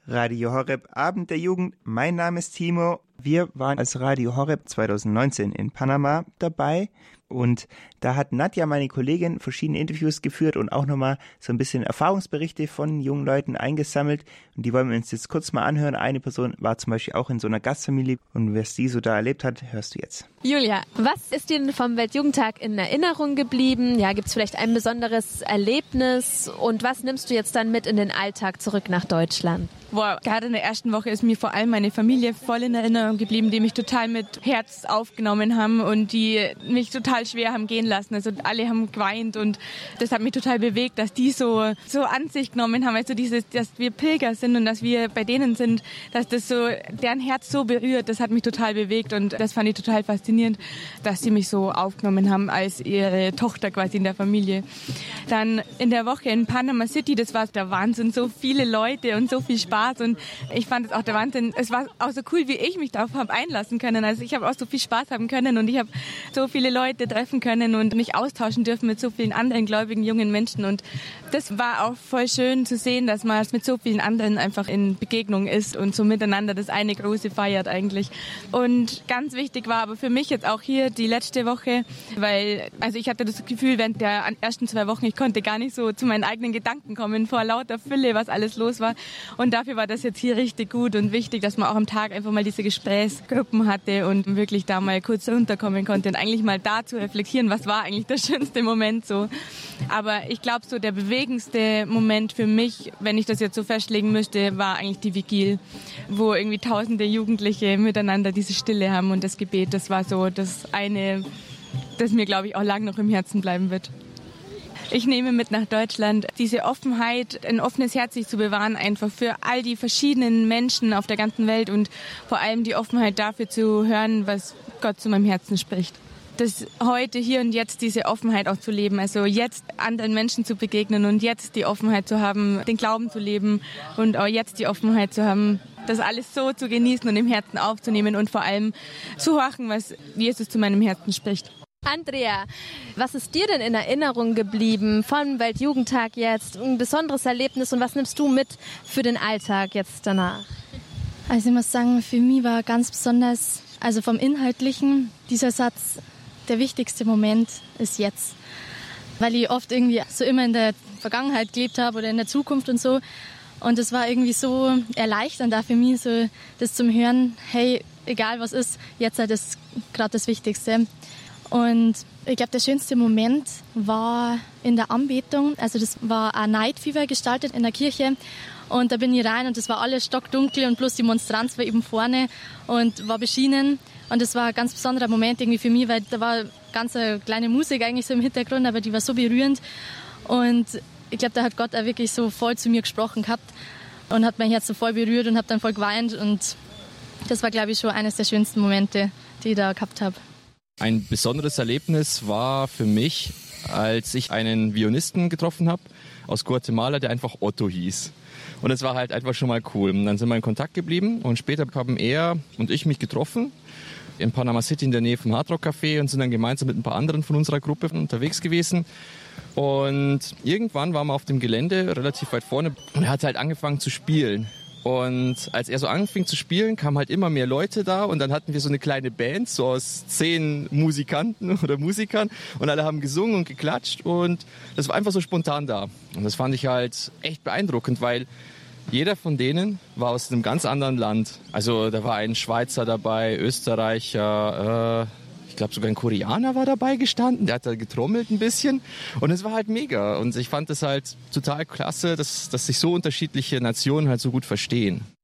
Radio Horeb, Abend der Jugend. Mein Name ist Timo. Wir waren als Radio Horeb 2019 in Panama dabei und da hat Nadja, meine Kollegin, verschiedene Interviews geführt und auch nochmal so ein bisschen Erfahrungsberichte von jungen Leuten eingesammelt und die wollen wir uns jetzt kurz mal anhören. Eine Person war zum Beispiel auch in so einer Gastfamilie und was die so da erlebt hat, hörst du jetzt. Julia, was ist dir denn vom Weltjugendtag in Erinnerung geblieben? Ja, gibt es vielleicht ein besonderes Erlebnis und was nimmst du jetzt dann mit in den Alltag zurück nach Deutschland? Boah, gerade in der ersten Woche ist mir vor allem meine Familie voll in Erinnerung geblieben, die mich total mit Herz aufgenommen haben und die mich total schwer haben gehen lassen. Also alle haben geweint und das hat mich total bewegt, dass die so an sich genommen haben. Also dass wir Pilger sind und dass wir bei denen sind, dass das so deren Herz so berührt, das hat mich total bewegt und das fand ich total faszinierend, dass sie mich so aufgenommen haben als ihre Tochter quasi in der Familie. Dann in der Woche in Panama City, das war der Wahnsinn, so viele Leute und so viel Spaß. Und ich fand es auch der Wahnsinn. Es war auch so cool, wie ich mich darauf habe einlassen können. Also ich habe auch so viel Spaß haben können und ich habe so viele Leute treffen können und mich austauschen dürfen mit so vielen anderen gläubigen jungen Menschen. Und das war auch voll schön zu sehen, dass man mit so vielen anderen einfach in Begegnung ist und so miteinander das eine große feiert eigentlich. Und ganz wichtig war aber für mich jetzt auch hier die letzte Woche, weil also ich hatte das Gefühl, während der ersten 2 Wochen, ich konnte gar nicht so zu meinen eigenen Gedanken kommen vor lauter Fülle, was alles los war. Und dafür war das jetzt hier richtig gut und wichtig, dass man auch am Tag einfach mal diese Gesprächsgruppen hatte und wirklich da mal kurz runterkommen konnte und eigentlich mal da zu reflektieren, was war eigentlich der schönste Moment so. Aber ich glaube, so der bewegendste Moment für mich, wenn ich das jetzt so festlegen müsste, war eigentlich die Vigil, wo irgendwie tausende Jugendliche miteinander diese Stille haben und das Gebet. Das war so das eine, das mir, glaube ich, auch lang noch im Herzen bleiben wird. Ich nehme mit nach Deutschland diese Offenheit, ein offenes Herz sich zu bewahren, einfach für all die verschiedenen Menschen auf der ganzen Welt und vor allem die Offenheit dafür zu hören, was Gott zu meinem Herzen spricht. Das heute, hier und jetzt diese Offenheit auch zu leben, also jetzt anderen Menschen zu begegnen und jetzt die Offenheit zu haben, den Glauben zu leben und auch jetzt die Offenheit zu haben, das alles so zu genießen und im Herzen aufzunehmen und vor allem zu horchen, was Jesus zu meinem Herzen spricht. Andrea, was ist dir denn in Erinnerung geblieben vom Weltjugendtag jetzt? Ein besonderes Erlebnis und was nimmst du mit für den Alltag jetzt danach? Also ich muss sagen, für mich war ganz besonders, also vom Inhaltlichen, dieser Satz, der wichtigste Moment ist jetzt. Weil ich oft irgendwie so immer in der Vergangenheit gelebt habe oder in der Zukunft und so. Und es war irgendwie so erleichternd da für mich, so das zum Hören, hey, egal was ist, jetzt ist das gerade das Wichtigste. Und ich glaube, der schönste Moment war in der Anbetung. Also das war ein Night Fever gestaltet in der Kirche. Und da bin ich rein und das war alles stockdunkel und bloß die Monstranz war eben vorne und war beschienen. Und das war ein ganz besonderer Moment irgendwie für mich, weil da war ganz eine kleine Musik eigentlich so im Hintergrund, aber die war so berührend. Und ich glaube, da hat Gott auch wirklich so voll zu mir gesprochen gehabt und hat mein Herz so voll berührt und habe dann voll geweint. Und das war, glaube ich, schon eines der schönsten Momente, die ich da gehabt habe. Ein besonderes Erlebnis war für mich, als ich einen Violinisten getroffen habe aus Guatemala, der einfach Otto hieß. Und es war halt einfach schon mal cool. Und dann sind wir in Kontakt geblieben und später haben er und ich mich getroffen in Panama City in der Nähe vom Hard Rock Café und sind dann gemeinsam mit ein paar anderen von unserer Gruppe unterwegs gewesen. Und irgendwann waren wir auf dem Gelände relativ weit vorne und er hat halt angefangen zu spielen. Und als er so anfing zu spielen, kamen halt immer mehr Leute da und dann hatten wir so eine kleine Band, so aus 10 Musikanten oder Musikern und alle haben gesungen und geklatscht und das war einfach so spontan da. Und das fand ich halt echt beeindruckend, weil jeder von denen war aus einem ganz anderen Land. Also da war ein Schweizer dabei, Österreicher, ich glaube sogar ein Koreaner war dabei gestanden, der hat da getrommelt ein bisschen und es war halt mega und ich fand es halt total klasse, dass sich so unterschiedliche Nationen halt so gut verstehen.